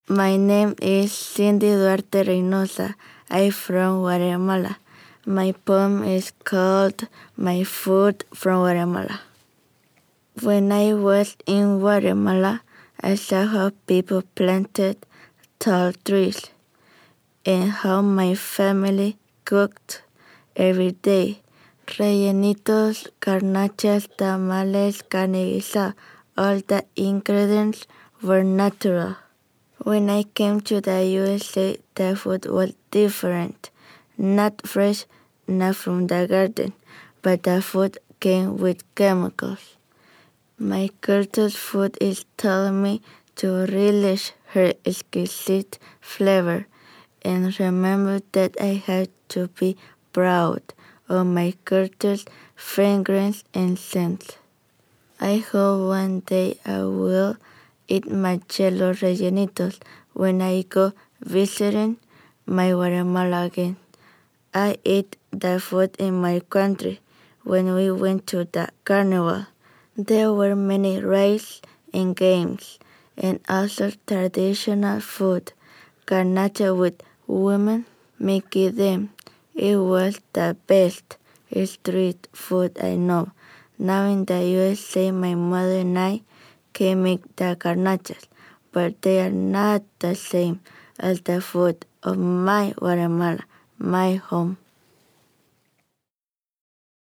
My name is Cindy Duarte Reynosa. I'm from Guatemala. My poem is called My Food from Guatemala. When I was in Guatemala, I saw how people planted tall trees and how my family cooked every day. Rellenitos, garnachas, tamales, carne guisada. All the ingredients were natural. When I came to the USA, the food was different. Not fresh, not from the garden, but the food came with chemicals. My culture's food is telling me to relish her exquisite flavor and remember that I have to be proud of my culture's fragrance and scent. I hope one day I will eat my jello rellenitos when I go visiting my Guatemala again. I ate the food in my country when we went to the carnival. There were many rides and games and also traditional food. Garnacha with women making them. It was the best street food I know. Now in the USA, my mother and I can make the garnachas, but they are not the same as the food of my Guatemala, my home.